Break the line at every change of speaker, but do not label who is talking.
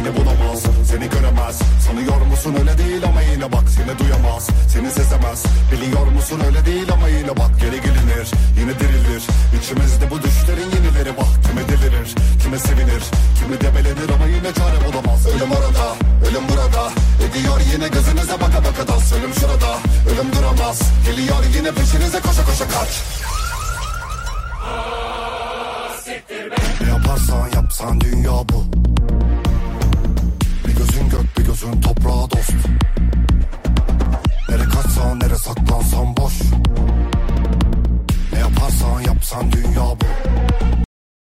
Beni bulamaz, seni göremez. Sanıyor musun öyle değil ama yine bak, seni duyamaz, seni sezemez. Biliyor musun öyle değil ama yine bak, geri gelinir, yine dirilir. İçimizde bu düşlerin yenileri, bak kime delirir, kime sevinir, kimi debelenir ama yine çare bulamaz. Ölüm orada, ölüm burada, ediyor yine gözünüze baka baka dans. Ölüm şurada, ölüm duramaz, geliyor yine peşinize koşa koşa kaç. Ne yaparsan yapsan dünya bu.